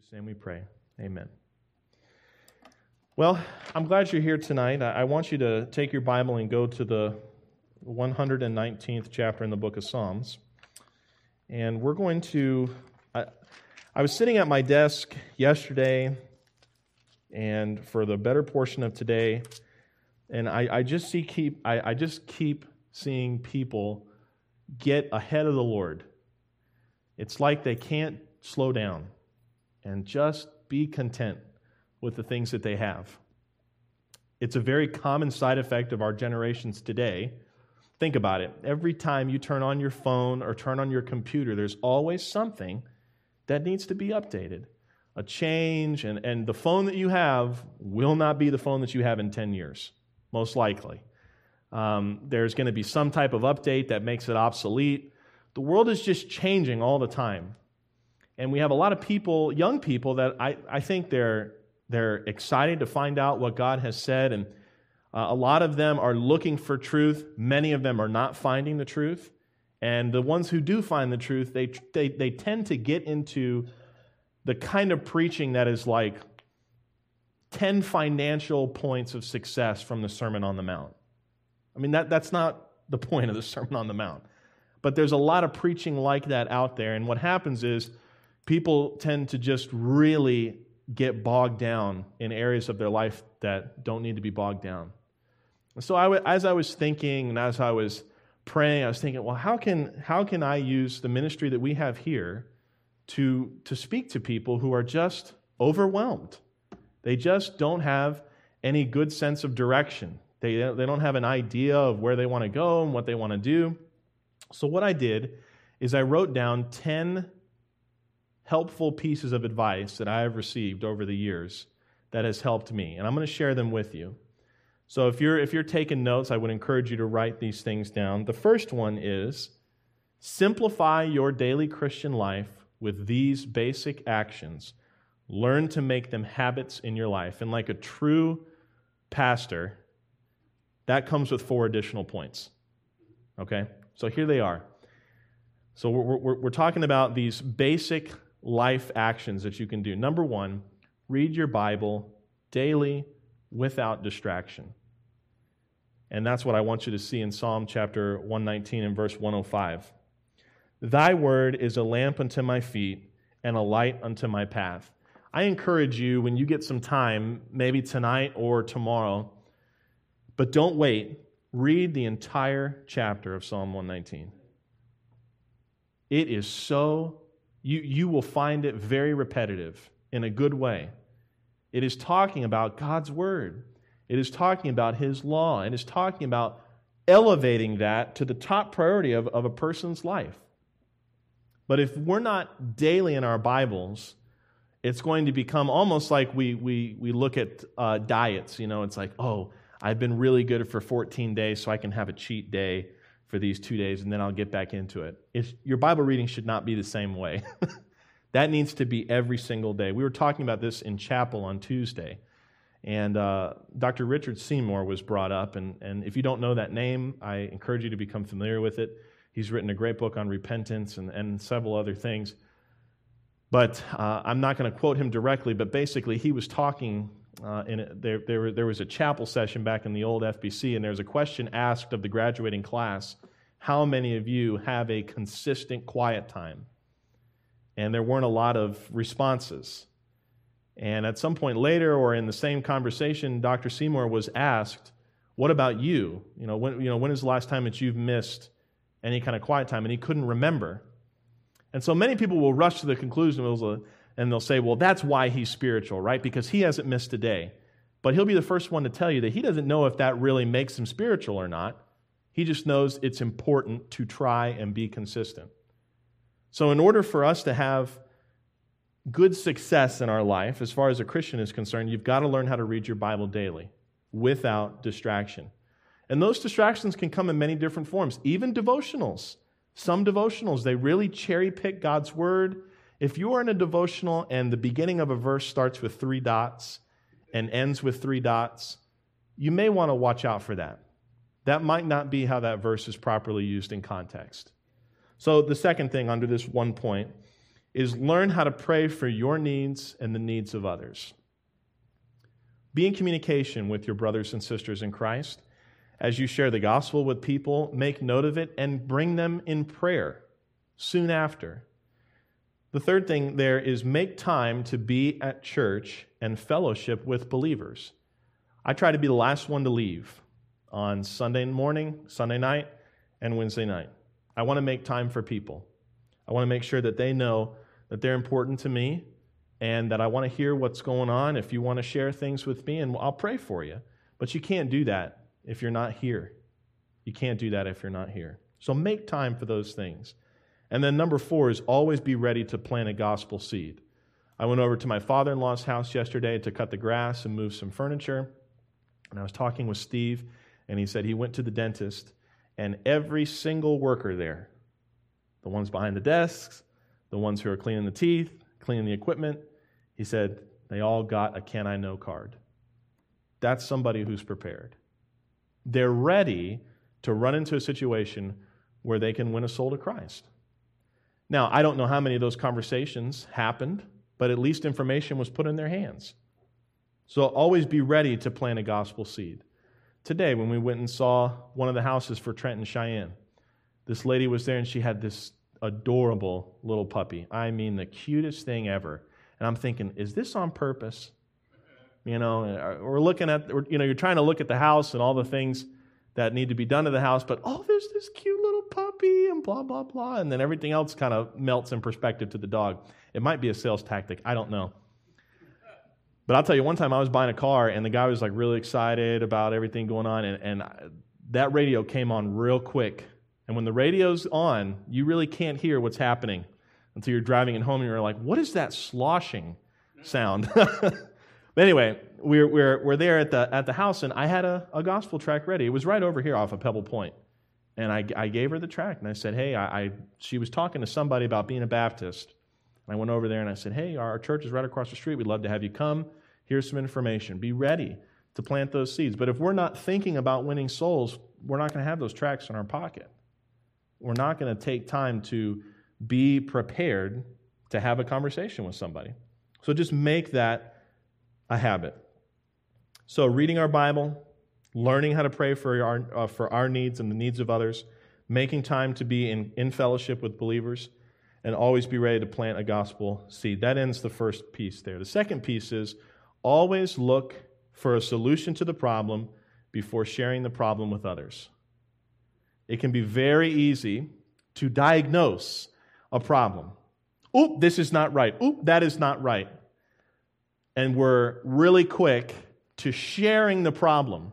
Jesus' name we pray. Amen. Well, I'm glad you're here tonight. I want you to take your Bible and go to the 119th chapter in the book of Psalms. And we're going to... I was sitting at my desk yesterday and for the better portion of today, and I just keep seeing people get ahead of the Lord. It's like they can't slow down and just be content with the things that they have. It's a very common side effect of our generations today. Think about it. Every time you turn on your phone or turn on your computer, there's always something that needs to be updated. A change, and the phone that you have will not be the phone that you have in 10 years, most likely. There's going to be some type of update that makes it obsolete. The world is just changing all the time. And we have a lot of people, young people, that I think they're excited to find out what God has said, and a lot of them are looking for truth. Many of them are not finding the truth. And the ones who do find the truth, they tend to get into the kind of preaching that is like 10 financial points of success from the Sermon on the Mount. I mean, that's not the point of the Sermon on the Mount. But there's a lot of preaching like that out there. And what happens is people tend to just really get bogged down in areas of their life that don't need to be bogged down. And so as I was thinking and as I was praying, I was thinking, well, how can I use the ministry that we have here to speak to people who are just overwhelmed? They just don't have any good sense of direction. They don't have an idea of where they want to go and what they want to do. So what I did is I wrote down 10 helpful pieces of advice that I have received over the years that has helped me, and I'm going to share them with you. So if you're taking notes, I would encourage you to write these things down. The first one is simplify your daily Christian life with these basic actions. Learn to make them habits in your life. And like a true pastor, that comes with 4 additional points. Okay? So here they are. So we're talking about these basic life actions that you can do. Number 1, read your Bible daily without distraction. And that's what I want you to see in Psalm chapter 119 and verse 105. Thy word is a lamp unto my feet and a light unto my path. I encourage you, when you get some time, maybe tonight or tomorrow, but don't wait, read the entire chapter of Psalm 119. It is so, you will find it very repetitive in a good way. It is talking about God's word. It is talking about His law. It is talking about elevating that to the top priority of a person's life. But if we're not daily in our Bibles, it's going to become almost like we look at diets. You know, it's like, oh, I've been really good for 14 days, so I can have a cheat day for these 2 days, and then I'll get back into it. Your Bible reading should not be the same way. That needs to be every single day. We were talking about this in chapel on Tuesday, and Dr. Richard Seymour was brought up, and if you don't know that name, I encourage you to become familiar with it. He's written a great book on repentance and several other things. But I'm not going to quote him directly, but basically he was talking, there was a chapel session back in the old FBC, and there was a question asked of the graduating class, how many of you have a consistent quiet time? And there weren't a lot of responses. And at some point later, or in the same conversation, Dr. Seymour was asked, what about you? When is the last time that you've missed any kind of quiet time? And he couldn't remember. And so many people will rush to the conclusion and they'll say, well, that's why he's spiritual, right? Because he hasn't missed a day. But he'll be the first one to tell you that he doesn't know if that really makes him spiritual or not. He just knows it's important to try and be consistent. So in order for us to have good success in our life, as far as a Christian is concerned, you've got to learn how to read your Bible daily without distraction. And those distractions can come in many different forms, even devotionals. Some devotionals, they really cherry pick God's word. If you are in a devotional and the beginning of a verse starts with 3 dots and ends with 3 dots, you may want to watch out for that. That might not be how that verse is properly used in context. So the second thing under this one point is learn how to pray for your needs and the needs of others. Be in communication with your brothers and sisters in Christ. As you share the gospel with people, make note of it and bring them in prayer soon after. The third thing there is make time to be at church and fellowship with believers. I try to be the last one to leave on Sunday morning, Sunday night, and Wednesday night. I want to make time for people. I want to make sure that they know that they're important to me and that I want to hear what's going on. If you want to share things with me, and I'll pray for you. But you can't do that if you're not here. You can't do that if you're not here. So make time for those things. And then number 4 is always be ready to plant a gospel seed. I went over to my father-in-law's house yesterday to cut the grass and move some furniture. And I was talking with Steve, and he said he went to the dentist, and every single worker there, the ones behind the desks, the ones who are cleaning the teeth, cleaning the equipment, he said they all got a Can I Know card. That's somebody who's prepared. They're ready to run into a situation where they can win a soul to Christ. Now, I don't know how many of those conversations happened, but at least information was put in their hands. So always be ready to plant a gospel seed. Today, when we went and saw one of the houses for Trent and Cheyenne, this lady was there and she had this adorable little puppy. I mean, the cutest thing ever. And I'm thinking, is this on purpose? You know, we're looking at, you're trying to look at the house and all the things that need to be done to the house, but there's this cute little puppy and blah, blah, blah. And then everything else kind of melts in perspective to the dog. It might be a sales tactic. I don't know. But I'll tell you, one time I was buying a car and the guy was like really excited about everything going on, and that radio came on real quick. And when the radio's on, you really can't hear what's happening until you're driving it home and you're like, what is that sloshing sound? But anyway, we're there at the house, and I had a gospel tract ready. It was right over here off of Pebble Point. And I gave her the tract, and I said, hey, she was talking to somebody about being a Baptist. And I went over there and I said, hey, our church is right across the street. We'd love to have you come. Here's some information. Be ready to plant those seeds. But if we're not thinking about winning souls, we're not going to have those tracts in our pocket. We're not going to take time to be prepared to have a conversation with somebody. So just make that a habit. So reading our Bible, learning how to pray for our needs and the needs of others, making time to be in fellowship with believers, and always be ready to plant a gospel seed. That ends the first piece there. The second piece is always look for a solution to the problem before sharing the problem with others. It can be very easy to diagnose a problem. Oop, this is not right. Oop, that is not right. And we're really quick to sharing the problem.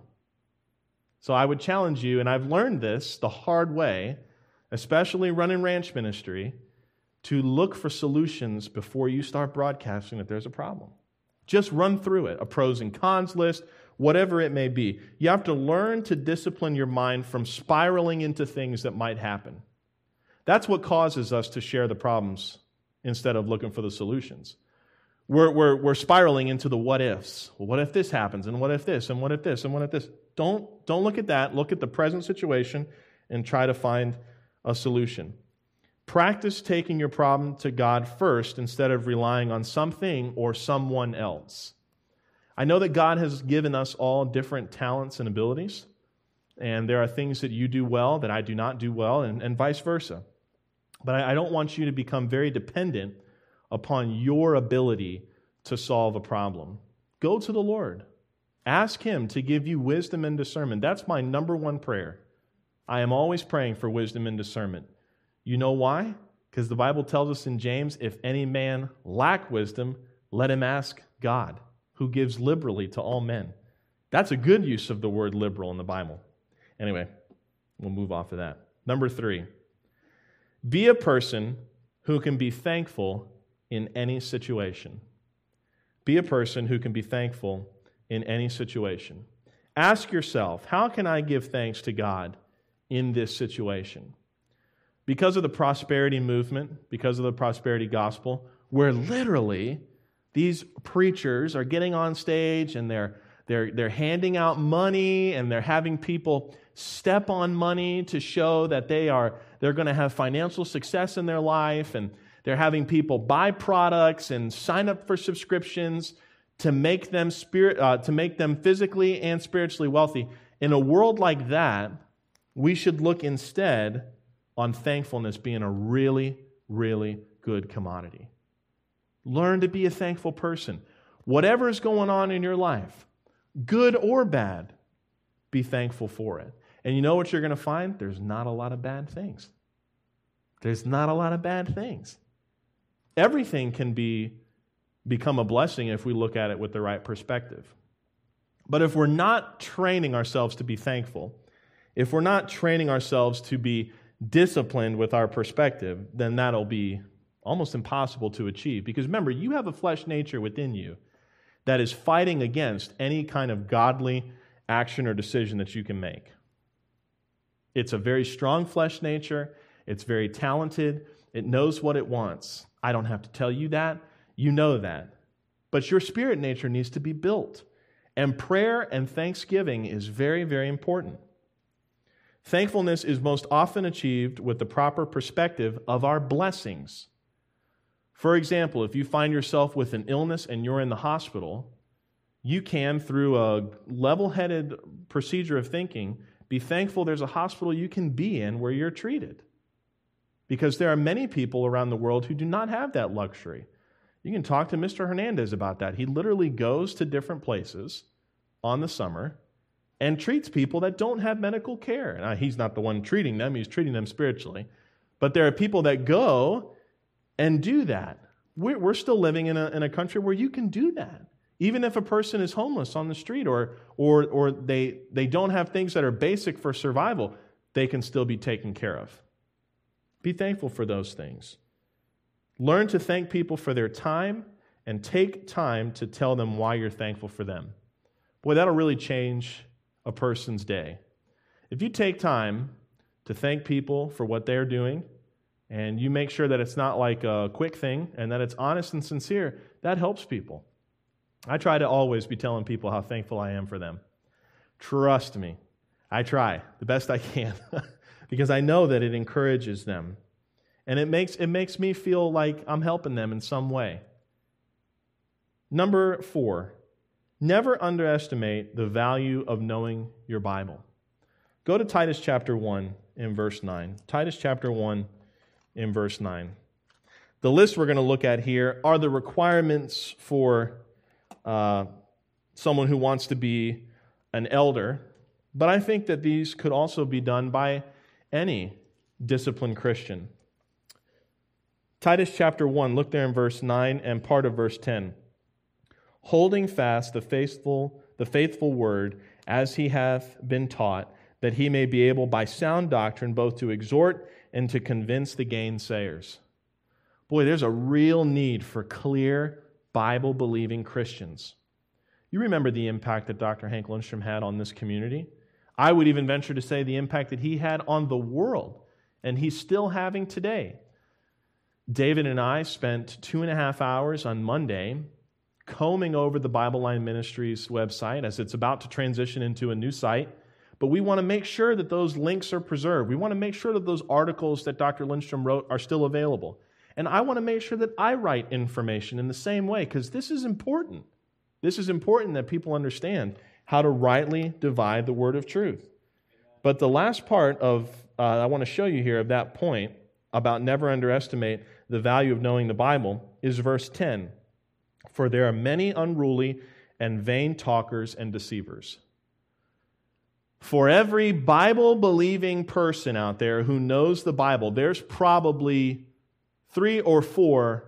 So I would challenge you, and I've learned this the hard way, especially running ranch ministry, to look for solutions before you start broadcasting that there's a problem. Just run through it, a pros and cons list, whatever it may be. You have to learn to discipline your mind from spiraling into things that might happen. That's what causes us to share the problems instead of looking for the solutions. We're spiraling into the what ifs. Well, what if this happens? And what if this? And what if this? And what if this? Don't look at that. Look at the present situation and try to find a solution. Practice taking your problem to God first instead of relying on something or someone else. I know that God has given us all different talents and abilities, and there are things that you do well that I do not do well, and vice versa. But I don't want you to become very dependent upon your ability to solve a problem. Go to the Lord. Ask Him to give you wisdom and discernment. That's my number one prayer. I am always praying for wisdom and discernment. You know why? Because the Bible tells us in James, if any man lack wisdom, let him ask God, who gives liberally to all men. That's a good use of the word liberal in the Bible. Anyway, we'll move off of that. Number 3, be a person who can be thankful in any situation. Be a person who can be thankful in any situation. Ask yourself, how can I give thanks to God in this situation? Because of the prosperity movement, because of the prosperity gospel, where literally these preachers are getting on stage and they're handing out money and they're having people step on money to show that they're going to have financial success in their life, and They're having people buy products and sign up for subscriptions to make them physically and spiritually wealthy. In a world like that, we should look instead on thankfulness being a really, really good commodity. Learn to be a thankful person. Whatever is going on in your life, good or bad, be thankful for it. And you know what you're going to find? There's not a lot of bad things. There's not a lot of bad things. Everything can become a blessing if we look at it with the right perspective. But if we're not training ourselves to be thankful, if we're not training ourselves to be disciplined with our perspective, then that'll be almost impossible to achieve. Because remember, you have a flesh nature within you that is fighting against any kind of godly action or decision that you can make. It's a very strong flesh nature. It's very talented. It knows what it wants. I don't have to tell you that. You know that. But your spirit nature needs to be built. And prayer and thanksgiving is very, very important. Thankfulness is most often achieved with the proper perspective of our blessings. For example, if you find yourself with an illness and you're in the hospital, you can, through a level-headed procedure of thinking, be thankful there's a hospital you can be in where you're treated. Because there are many people around the world who do not have that luxury. You can talk to Mr. Hernandez about that. He literally goes to different places on the summer and treats people that don't have medical care. Now, he's not the one treating them. He's treating them spiritually. But there are people that go and do that. We're still living in a country where you can do that. Even if a person is homeless on the street or they don't have things that are basic for survival, they can still be taken care of. Be thankful for those things. Learn to thank people for their time and take time to tell them why you're thankful for them. Boy, that'll really change a person's day. If you take time to thank people for what they're doing and you make sure that it's not like a quick thing and that it's honest and sincere, that helps people. I try to always be telling people how thankful I am for them. Trust me, I try the best I can because I know that it encourages them. And it makes me feel like I'm helping them in some way. Number 4, never underestimate the value of knowing your Bible. Go to Titus chapter 1 in verse 9. Titus chapter 1 in verse 9. The list we're going to look at here are the requirements for someone who wants to be an elder, but I think that these could also be done by any disciplined Christian. Titus chapter 1, look there in verse 9 and part of verse 10. Holding fast the faithful word as he hath been taught, that he may be able by sound doctrine both to exhort and to convince the gainsayers. Boy, there's a real need for clear, Bible-believing Christians. You remember the impact that Dr. Hank Lindstrom had on this community? I would even venture to say the impact that he had on the world, and he's still having today. David and I spent 2.5 hours on Monday combing over the Bible Line Ministries website as it's about to transition into a new site. But we want to make sure that those links are preserved. We want to make sure that those articles that Dr. Lindstrom wrote are still available. And I want to make sure that I write information in the same way, because this is important. This is important that people understand how to rightly divide the word of truth. But the last part of, I want to show you here of that point about never underestimate the value of knowing the Bible is verse 10. For there are many unruly and vain talkers and deceivers. For every Bible-believing person out there who knows the Bible, there's probably 3 or 4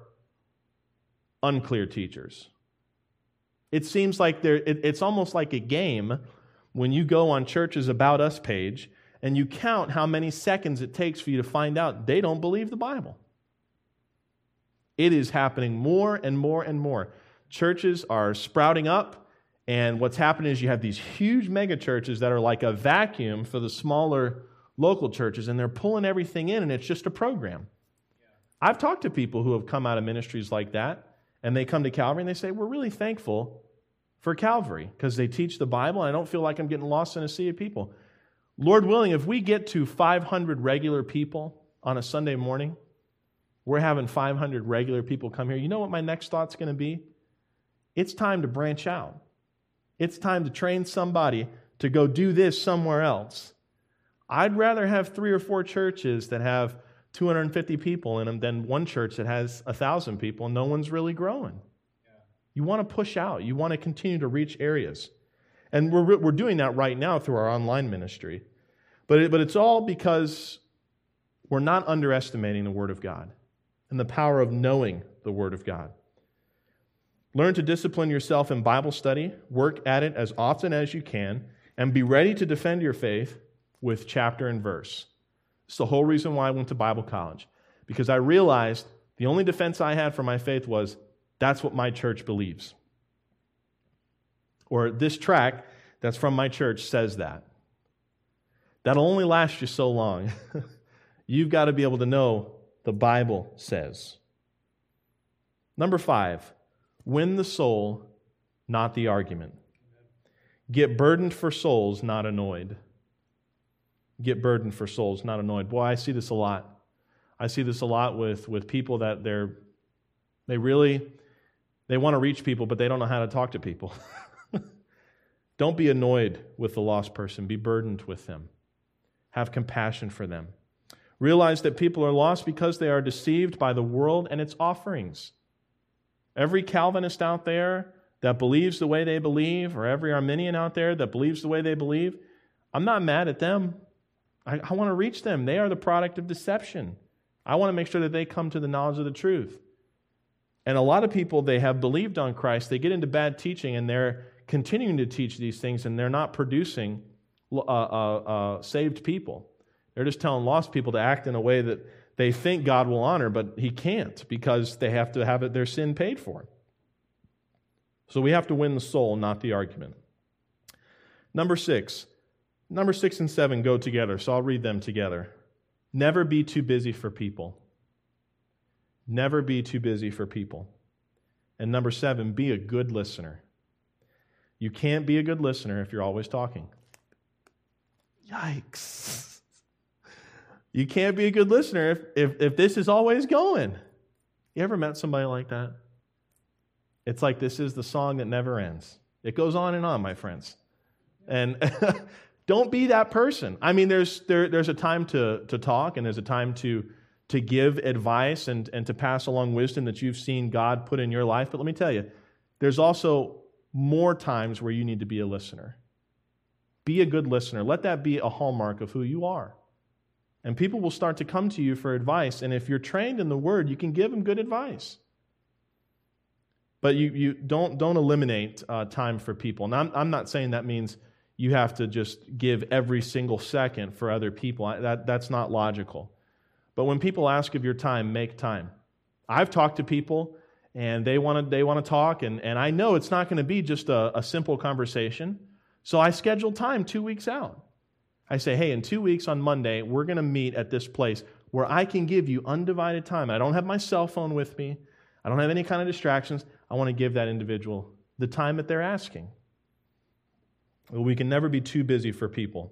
unclear teachers. It seems like it's almost like a game when you go on Church's About Us page and you count how many seconds it takes for you to find out they don't believe the Bible. It is happening more and more and more. Churches are sprouting up, and what's happening is you have these huge mega churches that are like a vacuum for the smaller local churches, and they're pulling everything in, and it's just a program. I've talked to people who have come out of ministries like that, and they come to Calvary and they say, we're really thankful for Calvary because they teach the Bible, and I don't feel like I'm getting lost in a sea of people. Lord willing, if we get to 500 regular people on a Sunday morning, We're having 500 regular people come here. You know what my next thought's going to be? It's time to branch out. It's time to train somebody to go do this somewhere else. I'd rather have 3 or 4 churches that have 250 people in them than one church that has 1,000 people and no one's really growing. You want to push out. You want to continue to reach areas. And we're doing that right now through our online ministry. But it's all because we're not underestimating the Word of God and the power of knowing the Word of God. Learn to discipline yourself in Bible study, work at it as often as you can, and be ready to defend your faith with chapter and verse. It's the whole reason why I went to Bible college, because I realized the only defense I had for my faith was, that's what my church believes. Or this tract that's from my church says that. That'll only last you so long. You've got to be able to know the Bible says. Number 5, win the soul, not the argument. Get burdened for souls, not annoyed. Get burdened for souls, not annoyed. Boy, I see this a lot. I see this a lot with people that they want to reach people, but they don't know how to talk to people. Don't be annoyed with the lost person. Be burdened with them. Have compassion for them. Realize that people are lost because they are deceived by the world and its offerings. Every Calvinist out there that believes the way they believe, or every Arminian out there that believes the way they believe, I'm not mad at them. I want to reach them. They are the product of deception. I want to make sure that they come to the knowledge of the truth. And a lot of people, they have believed on Christ, they get into bad teaching, and they're continuing to teach these things, and they're not producing saved people. They're just telling lost people to act in a way that they think God will honor, but He can't, because they have to have their sin paid for. So we have to win the soul, not the argument. Number 6 and 7 go together, so I'll read them together. Never be too busy for people. Never be too busy for people. And number 7, be a good listener. You can't be a good listener if you're always talking. Yikes. You can't be a good listener if this is always going. You ever met somebody like that? It's like this is the song that never ends. It goes on and on, my friends. And don't be that person. I mean, there's a time to talk, and there's a time to give advice and to pass along wisdom that you've seen God put in your life. But let me tell you, there's also more times where you need to be a listener. Be a good listener. Let that be a hallmark of who you are. And people will start to come to you for advice. And if you're trained in the Word, you can give them good advice. But you don't eliminate time for people. And I'm not saying that means you have to just give every single second for other people. That's not logical. But when people ask of your time, make time. I've talked to people, and they want to talk, and I know it's not going to be just a simple conversation. So I schedule time 2 weeks out. I say, hey, in 2 weeks on Monday, we're going to meet at this place where I can give you undivided time. I don't have my cell phone with me. I don't have any kind of distractions. I want to give that individual the time that they're asking. Well, we can never be too busy for people.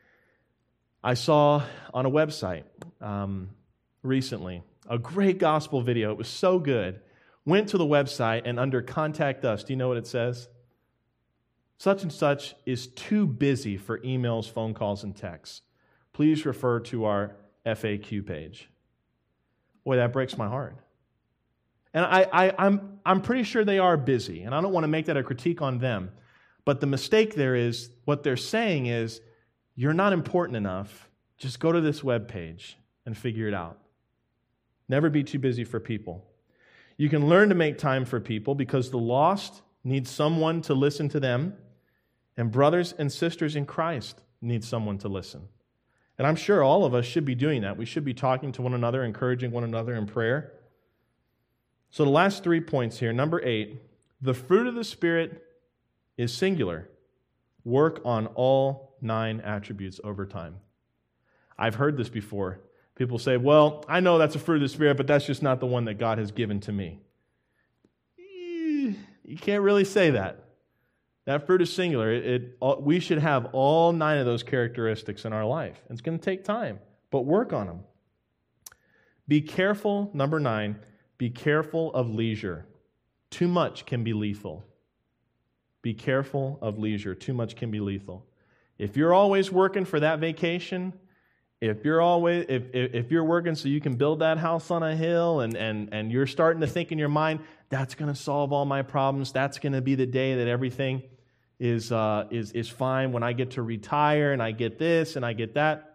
I saw on a website recently a great gospel video. It was so good. Went to the website, and under Contact Us, do you know what it says? Such and such is too busy for emails, phone calls, and texts. Please refer to our FAQ page. Boy, that breaks my heart. And I'm pretty sure they are busy, and I don't want to make that a critique on them. But the mistake there is, what they're saying is, you're not important enough. Just go to this web page and figure it out. Never be too busy for people. You can learn to make time for people because the lost need someone to listen to them, and brothers and sisters in Christ need someone to listen. And I'm sure all of us should be doing that. We should be talking to one another, encouraging one another in prayer. So the last 3 points here. Number 8, the fruit of the Spirit is singular. Work on all 9 attributes over time. I've heard this before. People say, well, I know that's a fruit of the Spirit, but that's just not the one that God has given to me. You can't really say that. That fruit is singular. We should have all 9 of those characteristics in our life. It's going to take time, but work on them. Be careful, number 9, be careful of leisure. Too much can be lethal. Be careful of leisure. Too much can be lethal. If you're always working for that vacation, if you're working so you can build that house on a hill and you're starting to think in your mind, that's going to solve all my problems, that's going to be the day that everything is fine when I get to retire and I get this and I get that,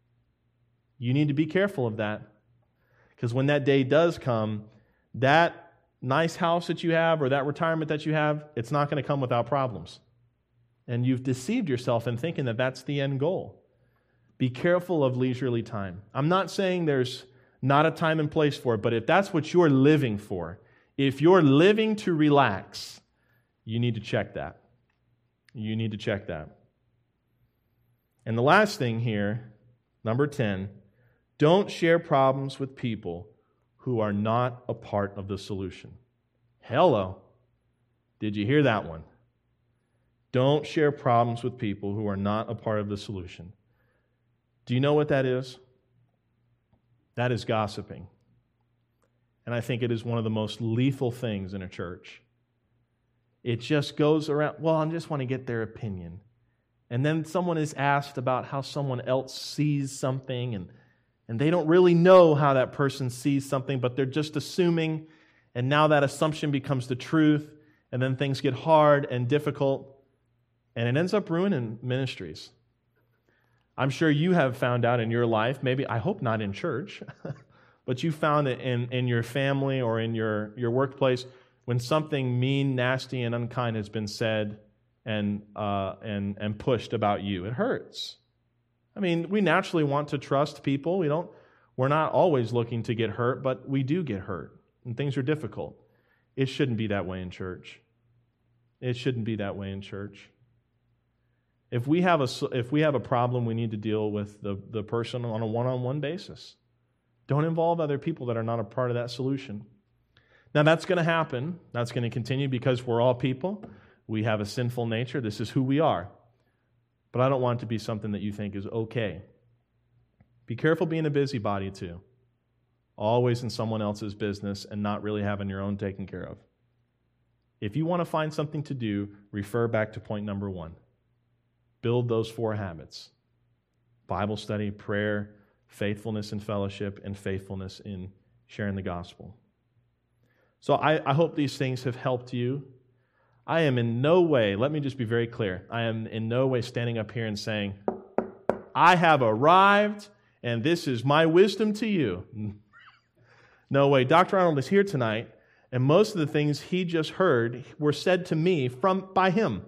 you need to be careful of that. Because when that day does come, that nice house that you have or that retirement that you have, it's not going to come without problems. And you've deceived yourself in thinking that that's the end goal. Be careful of leisurely time. I'm not saying there's not a time and place for it, but if that's what you're living for, if you're living to relax, you need to check that. You need to check that. And the last thing here, number 10, don't share problems with people who are not a part of the solution. Hello. Did you hear that one? Don't share problems with people who are not a part of the solution. Do you know what that is? That is gossiping. And I think it is one of the most lethal things in a church. It just goes around, well, I just want to get their opinion. And then someone is asked about how someone else sees something, and they don't really know how that person sees something, but they're just assuming, and now that assumption becomes the truth, and then things get hard and difficult, and it ends up ruining ministries. I'm sure you have found out in your life, maybe, I hope not in church, but you found it in your family or in your workplace when something mean, nasty, and unkind has been said and pushed about you. It hurts. I mean, we naturally want to trust people. We're not always looking to get hurt, but we do get hurt, and things are difficult. It shouldn't be that way in church. It shouldn't be that way in church. If we have a problem, we need to deal with the person on a one-on-one basis. Don't involve other people that are not a part of that solution. Now, that's going to happen. That's going to continue because we're all people. We have a sinful nature. This is who we are. But I don't want it to be something that you think is okay. Be careful being a busybody, too. Always in someone else's business and not really having your own taken care of. If you want to find something to do, refer back to point number 1. Build those 4 habits. Bible study, prayer, faithfulness in fellowship, and faithfulness in sharing the gospel. So I hope these things have helped you. I am in no way, let me just be very clear, I am in no way standing up here and saying, I have arrived and this is my wisdom to you. No way. Dr. Arnold is here tonight, and most of the things he just heard were said to me by him.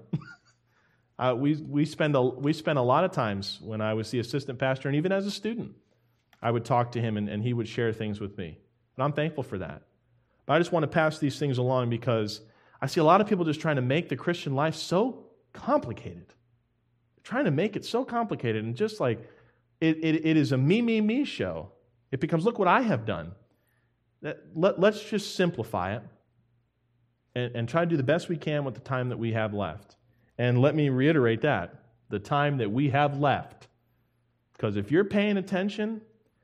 We spent a lot of times when I was the assistant pastor, and even as a student, I would talk to him and he would share things with me. And I'm thankful for that. But I just want to pass these things along because I see a lot of people just trying to make the Christian life so complicated. They're trying to make it so complicated, and just like it is a me show. It becomes, look what I have done. Let's just simplify it and try to do the best we can with the time that we have left. And let me reiterate that, the time that we have left. Because if you're paying attention,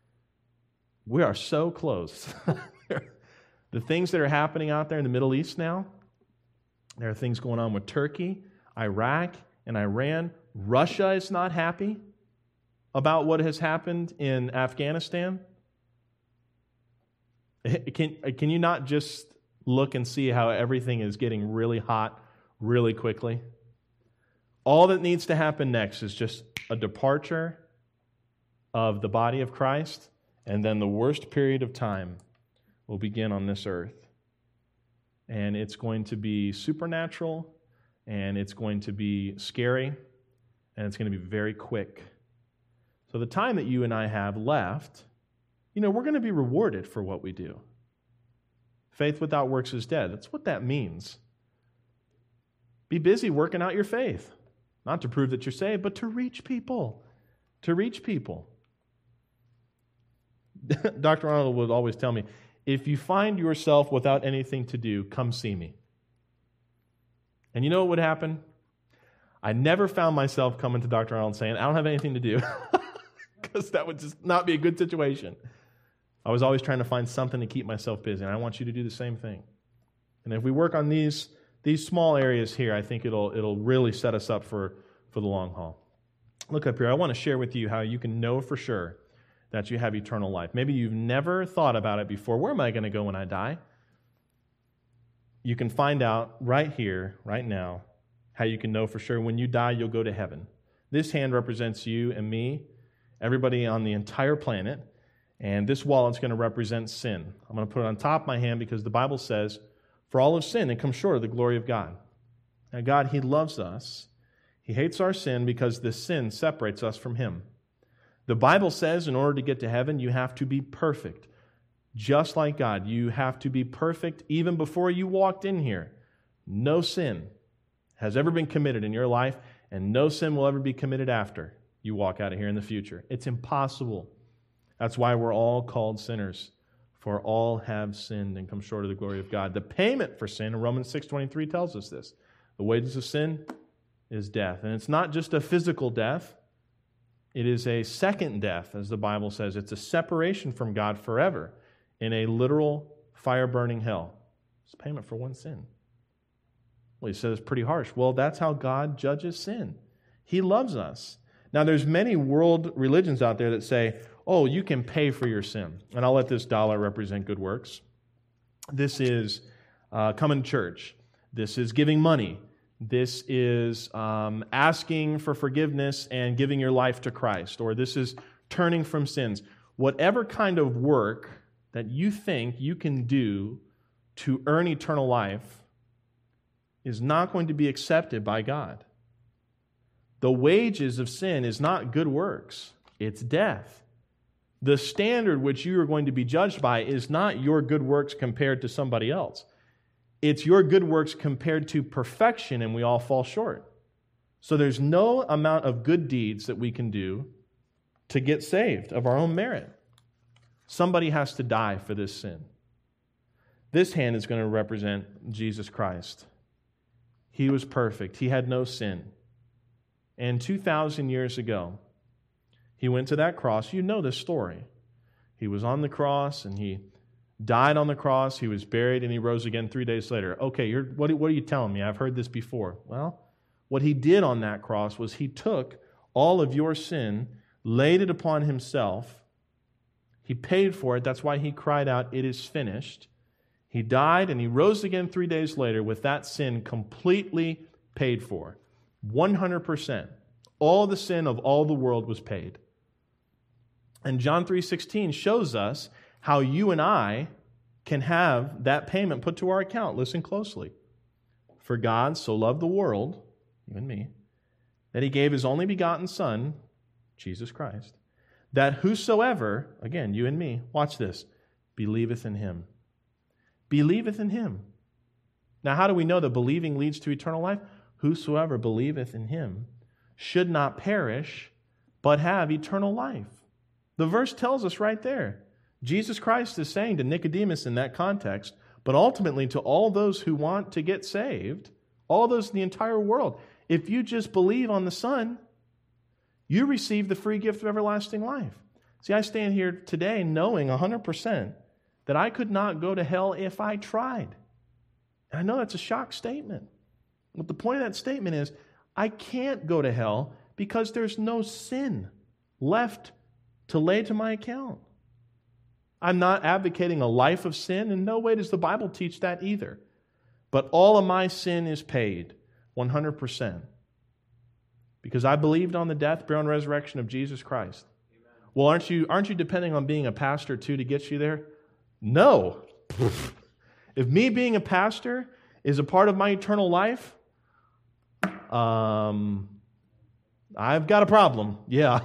we are so close. The things that are happening out there in the Middle East now, there are things going on with Turkey, Iraq, and Iran. Russia is not happy about what has happened in Afghanistan. Can you not just look and see how everything is getting really hot really quickly? All that needs to happen next is just a departure of the body of Christ, and then the worst period of time will begin on this earth. And it's going to be supernatural, and it's going to be scary, and it's going to be very quick. So the time that you and I have left, we're going to be rewarded for what we do. Faith without works is dead. That's what that means. Be busy working out your faith. Not to prove that you're saved, but to reach people. To reach people. Dr. Arnold would always tell me, if you find yourself without anything to do, come see me. And you know what would happen? I never found myself coming to Dr. Arnold saying, I don't have anything to do. Because that would just not be a good situation. I was always trying to find something to keep myself busy, and I want you to do the same thing. And if we work on these small areas here, I think it'll really set us up for the long haul. Look up here. I want to share with you how you can know for sure that you have eternal life. Maybe you've never thought about it before. Where am I going to go when I die? You can find out right here, right now, how you can know for sure when you die, you'll go to heaven. This hand represents you and me, everybody on the entire planet, and this wallet's going to represent sin. I'm going to put it on top of my hand because the Bible says, for all have sinned and come short of the glory of God. Now, God, He loves us. He hates our sin because this sin separates us from Him. The Bible says in order to get to heaven, you have to be perfect. Just like God, you have to be perfect even before you walked in here. No sin has ever been committed in your life, and no sin will ever be committed after you walk out of here in the future. It's impossible. That's why we're all called sinners, for all have sinned and come short of the glory of God. The payment for sin, in Romans 6:23 tells us this. The wages of sin is death. And it's not just a physical death. It is a second death, as the Bible says. It's a separation from God forever in a literal fire-burning hell. It's payment for one sin. Well, he says it's pretty harsh. Well, that's how God judges sin. He loves us. Now, there's many world religions out there that say, oh, you can pay for your sin. And I'll let this dollar represent good works. This is coming to church. This is giving money. This is asking for forgiveness and giving your life to Christ. Or this is turning from sins. Whatever kind of work that you think you can do to earn eternal life is not going to be accepted by God. The wages of sin is not good works. It's death. The standard which you are going to be judged by is not your good works compared to somebody else. It's your good works compared to perfection, and we all fall short. So there's no amount of good deeds that we can do to get saved of our own merit. Somebody has to die for this sin. This hand is going to represent Jesus Christ. He was perfect. He had no sin. And 2,000 years ago, He went to that cross. You know this story. He was on the cross, and He died on the cross. He was buried, and He rose again 3 days later. Okay, what are you telling me? I've heard this before. Well, what He did on that cross was He took all of your sin, laid it upon Himself. He paid for it. That's why He cried out, "It is finished." He died, and He rose again 3 days later with that sin completely paid for. 100%. All the sin of all the world was paid. And John 3:16 shows us how you and I can have that payment put to our account. Listen closely. For God so loved the world, you and me, that He gave His only begotten Son, Jesus Christ, that whosoever, again, you and me, watch this, believeth in Him. Believeth in Him. Now, how do we know that believing leads to eternal life? Whosoever believeth in Him should not perish, but have eternal life. The verse tells us right there. Jesus Christ is saying to Nicodemus in that context, but ultimately to all those who want to get saved, all those in the entire world, if you just believe on the Son, you receive the free gift of everlasting life. See, I stand here today knowing 100% that I could not go to hell if I tried. And I know that's a shock statement. But the point of that statement is, I can't go to hell because there's no sin left to lay to my account. I'm not advocating a life of sin. In no way does the Bible teach that either. But all of my sin is paid, 100%. Because I believed on the death, burial, and resurrection of Jesus Christ. Amen. Well, aren't you depending on being a pastor too to get you there? No. If me being a pastor is a part of my eternal life, I've got a problem. Yeah.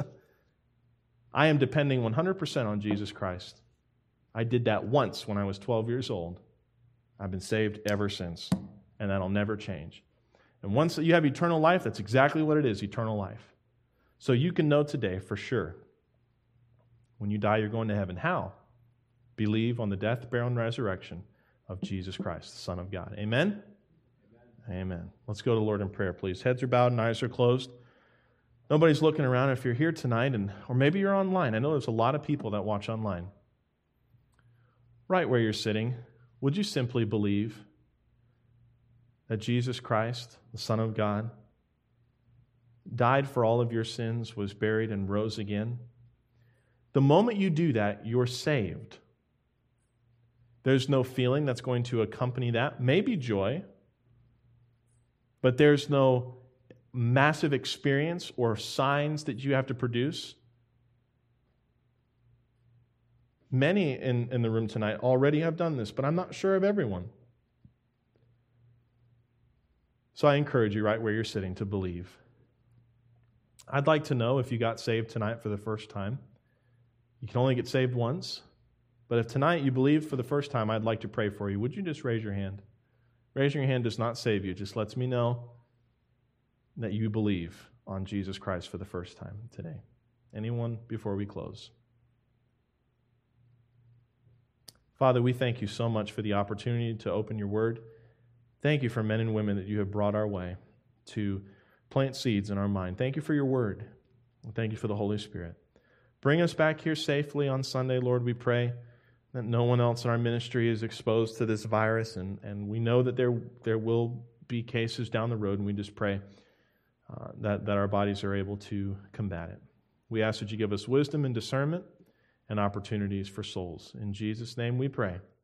I am depending 100% on Jesus Christ. I did that once when I was 12 years old. I've been saved ever since, and that'll never change. And once you have eternal life, that's exactly what it is, eternal life. So you can know today for sure, when you die, you're going to heaven. How? Believe on the death, burial, and resurrection of Jesus Christ, the Son of God. Amen? Amen. Let's go to the Lord in prayer, please. Heads are bowed and eyes are closed. Nobody's looking around. If you're here tonight, or maybe you're online, I know there's a lot of people that watch online. right where you're sitting, would you simply believe that Jesus Christ, the Son of God, died for all of your sins, was buried, and rose again? The moment you do that, you're saved. There's no feeling that's going to accompany that. Maybe joy, but there's no massive experience or signs that you have to produce. Many in the room tonight already have done this, but I'm not sure of everyone. So I encourage you right where you're sitting to believe. I'd like to know if you got saved tonight for the first time. You can only get saved once. But if tonight you believe for the first time, I'd like to pray for you. Would you just raise your hand? Raising your hand does not save you. It just lets me know that you believe on Jesus Christ for the first time today. Anyone before we close? Father, we thank you so much for the opportunity to open your word. Thank you for men and women that you have brought our way to plant seeds in our mind. Thank you for your word. And thank you for the Holy Spirit. Bring us back here safely on Sunday, Lord, we pray that no one else in our ministry is exposed to this virus, and we know that there will be cases down the road, and we just pray that our bodies are able to combat it. We ask that you give us wisdom and discernment and opportunities for souls. In Jesus' name we pray.